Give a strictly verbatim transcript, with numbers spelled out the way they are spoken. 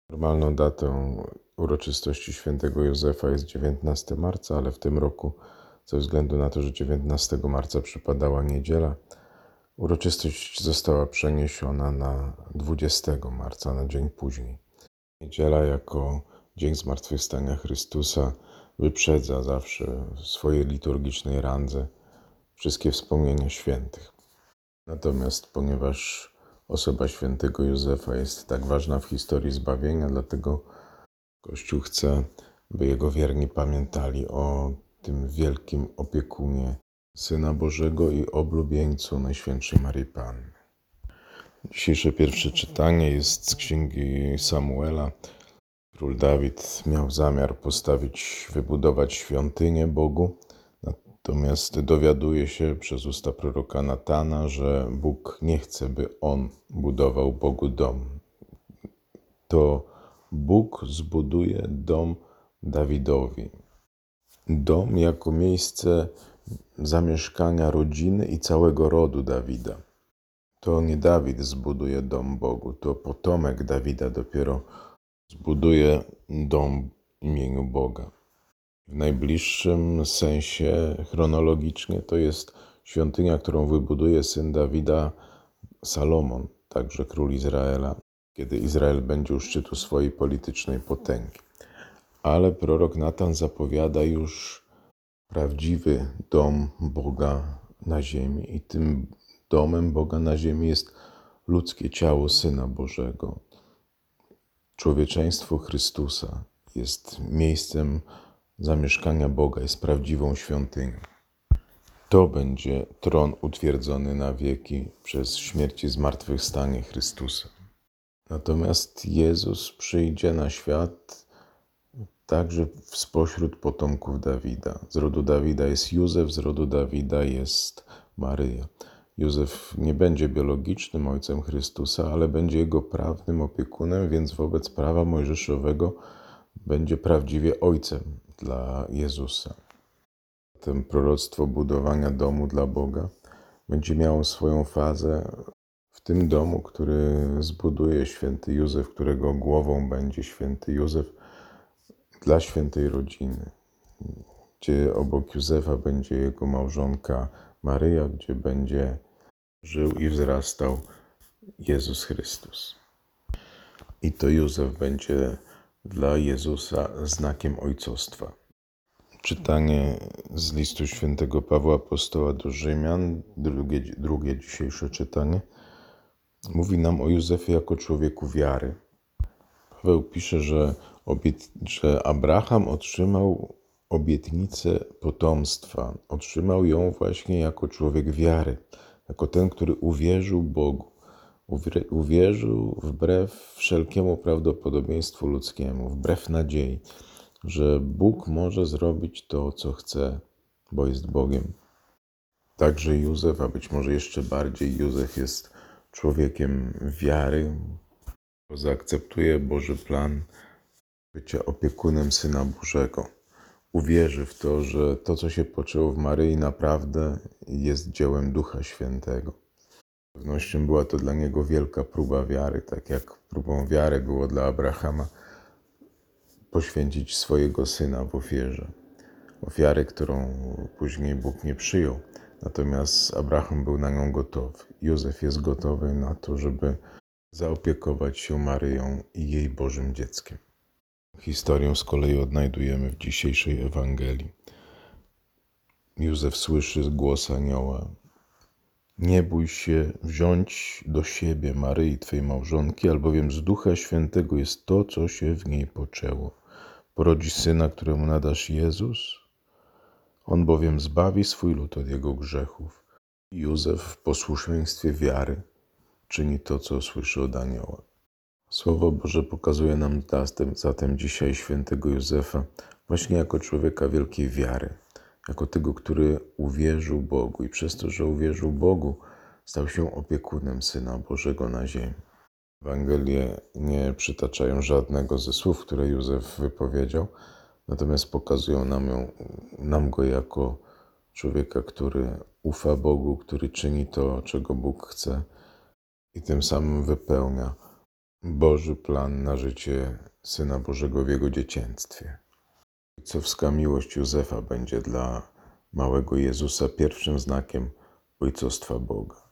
Normalną datą uroczystości świętego Józefa jest dziewiętnastego marca, ale w tym roku, ze względu na to, że dziewiętnastego marca przypadała niedziela, uroczystość została przeniesiona na dwudziestego marca, na dzień później. Niedziela jako Dzień Zmartwychwstania Chrystusa wyprzedza zawsze w swojej liturgicznej randze wszystkie wspomnienia świętych. Natomiast ponieważ osoba świętego Józefa jest tak ważna w historii zbawienia, dlatego Kościół chce, by jego wierni pamiętali o tym wielkim opiekunie Syna Bożego i oblubieńcu Najświętszej Maryi Panny. Dzisiejsze pierwsze czytanie jest z księgi Samuela. Król Dawid miał zamiar postawić, wybudować świątynię Bogu, natomiast dowiaduje się przez usta proroka Natana, że Bóg nie chce, by on budował Bogu dom. To Bóg zbuduje dom Dawidowi. Dom jako miejsce zamieszkania rodziny i całego rodu Dawida. To nie Dawid zbuduje dom Bogu, to potomek Dawida dopiero zbuduje dom imieniu Boga. W najbliższym sensie chronologicznie to jest świątynia, którą wybuduje syn Dawida, Salomon, także król Izraela, kiedy Izrael będzie u szczytu swojej politycznej potęgi. Ale prorok Natan zapowiada już prawdziwy dom Boga na ziemi i tym domem Boga na ziemi jest ludzkie ciało Syna Bożego. Człowieczeństwo Chrystusa jest miejscem zamieszkania Boga, jest prawdziwą świątynią. To będzie tron utwierdzony na wieki przez śmierć i zmartwychwstanie Chrystusa. Natomiast Jezus przyjdzie na świat także spośród potomków Dawida. Z rodu Dawida jest Józef, z rodu Dawida jest Maryja. Józef nie będzie biologicznym ojcem Chrystusa, ale będzie jego prawnym opiekunem, więc wobec prawa mojżeszowego będzie prawdziwie ojcem dla Jezusa. Zatem proroctwo budowania domu dla Boga będzie miało swoją fazę w tym domu, który zbuduje święty Józef, którego głową będzie święty Józef dla świętej rodziny, gdzie obok Józefa będzie jego małżonka Maryja, gdzie będzie żył i wzrastał Jezus Chrystus. I to Józef będzie dla Jezusa znakiem ojcostwa. Czytanie z listu świętego Pawła Apostoła do Rzymian, drugie, drugie dzisiejsze czytanie, mówi nam o Józefie jako człowieku wiary. Paweł pisze, że, obiet, że Abraham otrzymał obietnicę potomstwa. Otrzymał ją właśnie jako człowiek wiary, jako ten, który uwierzył Bogu. Uwierzył wbrew wszelkiemu prawdopodobieństwu ludzkiemu, wbrew nadziei, że Bóg może zrobić to, co chce, bo jest Bogiem. Także Józef, a być może jeszcze bardziej Józef jest człowiekiem wiary, bo zaakceptuje Boży plan bycia opiekunem Syna Bożego. Uwierzy w to, że to, co się poczęło w Maryi, naprawdę jest dziełem Ducha Świętego. Z pewnością była to dla niego wielka próba wiary, tak jak próbą wiary było dla Abrahama poświęcić swojego syna w ofierze. Ofiary, którą później Bóg nie przyjął. Natomiast Abraham był na nią gotowy. Józef jest gotowy na to, żeby zaopiekować się Maryją i jej Bożym dzieckiem. Historię z kolei odnajdujemy w dzisiejszej Ewangelii. Józef słyszy głos anioła. Nie bój się wziąć do siebie Maryi, Twej małżonki, albowiem z Ducha Świętego jest to, co się w niej poczęło. Porodzi syna, któremu nadasz Jezus. On bowiem zbawi swój lud od jego grzechów. Józef w posłuszeństwie wiary czyni to, co słyszy od anioła. Słowo Boże pokazuje nam zatem dzisiaj świętego Józefa właśnie jako człowieka wielkiej wiary, jako tego, który uwierzył Bogu i przez to, że uwierzył Bogu, stał się opiekunem Syna Bożego na ziemi. Ewangelie nie przytaczają żadnego ze słów, które Józef wypowiedział, natomiast pokazują nam, ją, nam go jako człowieka, który ufa Bogu, który czyni to, czego Bóg chce i tym samym wypełnia Boży plan na życie Syna Bożego w jego dzieciństwie. Ojcowska miłość Józefa będzie dla małego Jezusa pierwszym znakiem ojcostwa Boga.